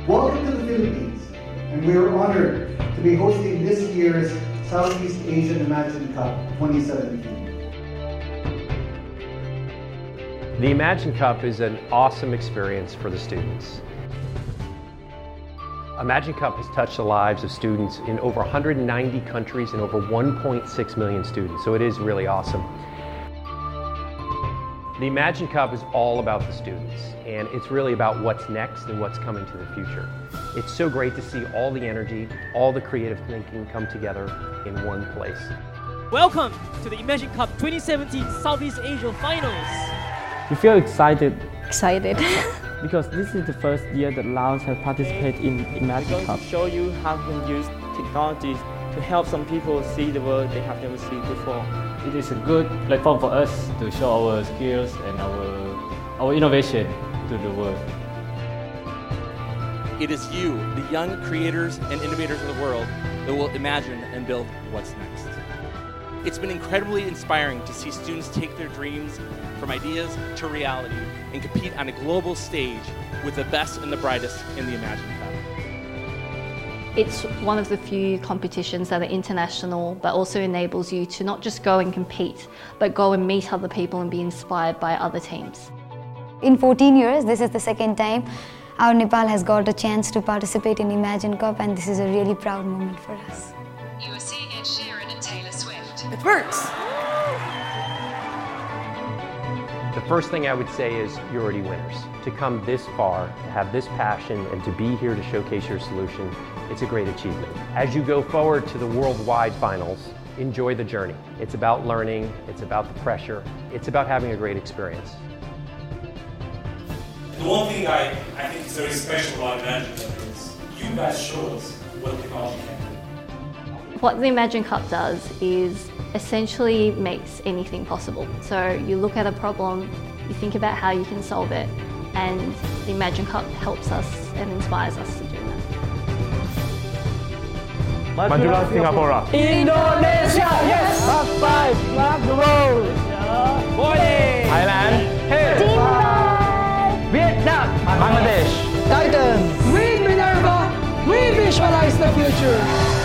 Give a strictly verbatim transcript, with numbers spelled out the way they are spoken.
Welcome to the Philippines, and we are honored to be hosting this year's Southeast Asian Imagine Cup twenty seventeen. The Imagine Cup is an awesome experience for the students. Imagine Cup has touched the lives of students in over one hundred ninety countries and over one point six million students, so it is really awesome. The Imagine Cup is all about the students, and it's really about what's next and what's coming to the future. It's so great to see all the energy, all the creative thinking come together in one place. Welcome to the Imagine Cup twenty seventeen Southeast Asia Finals. We feel excited. Excited. Because this is the first year that Laos have participated in Imagine We're going Cup. to show you how we can use technologies to help some people see the world they have never seen before. It is a good platform for us to show our skills and our, our innovation to the world. It is you, the young creators and innovators of the world, that will imagine and build what's next. It's been incredibly inspiring to see students take their dreams from ideas to reality and compete on a global stage with the best and the brightest in the Imagine Cup. It's one of the few competitions that are international, but also enables you to not just go and compete, but go and meet other people and be inspired by other teams. In fourteen years, this is the second time our Nepal has got a chance to participate in Imagine Cup, and this is a really proud moment for us. You are seeing Ed Sheeran and Taylor Swift. It works! The first thing I would say is you're already winners. To come this far, to have this passion, and to be here to showcase your solution, it's a great achievement. As you go forward to the worldwide finals, enjoy the journey. It's about learning, it's about the pressure, it's about having a great experience. The one thing I, I think is very special about Imagine Cup is you guys show us what technology can do. What the Imagine Cup does is essentially makes anything possible. So you look at a problem, you think about how you can solve it, and the Imagine Cup helps us and inspires us to do that. Majulah Singapura. Indonesia! Yes! Top five! Rock the world! Thailand. Hey! Vietnam! Bangladesh! Titans! We Minerva! We visualize the future!